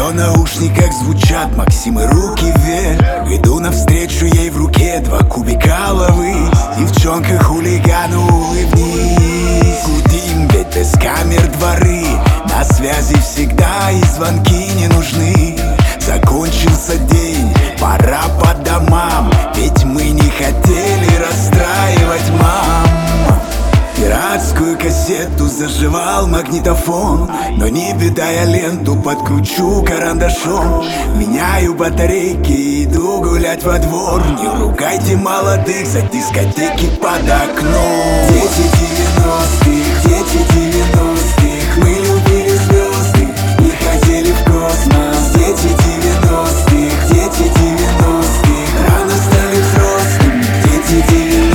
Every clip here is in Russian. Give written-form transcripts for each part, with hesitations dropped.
ее наушниках звучат Максим и руки вверх. Иду навстречу, ей в руке 2 кубика лавы. Девчонка хулигану, улыбнись. Гудим, ведь без камер дворы. На связи всегда и звонки не нужны. Закончился день, пора по домам. Ведь мы не хотели расстраивать мам. Пиратскую кассету заживал магнитофон. Но не беда, я ленту подкручу карандашом. Меняю батарейки, иду гулять во двор. Не ругайте молодых за дискотеки под окном. Дети 90-х, дети 90-х. Мы любили звезды и хотели в космос. Дети 90-х, дети 90-х. Рано стали взрослыми, дети 90-х.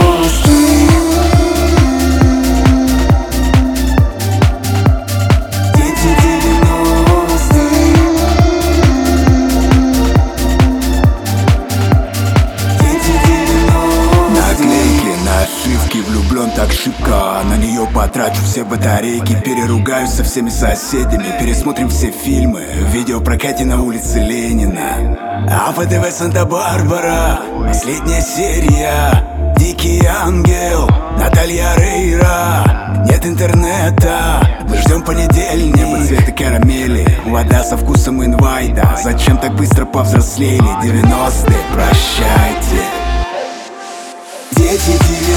Влюблен так шибко, на нее потрачу все батарейки. Переругаюсь со всеми соседями. Пересмотрим все фильмы в видеопрокате на улице Ленина. А ВТВ Санта-Барбара, последняя серия. Дикий ангел, Наталья Рейра. Нет интернета, мы ждем понедельник. Небо цвета карамели, вода со вкусом инвайта. Зачем так быстро повзрослели? 90-е, прощайте. Дети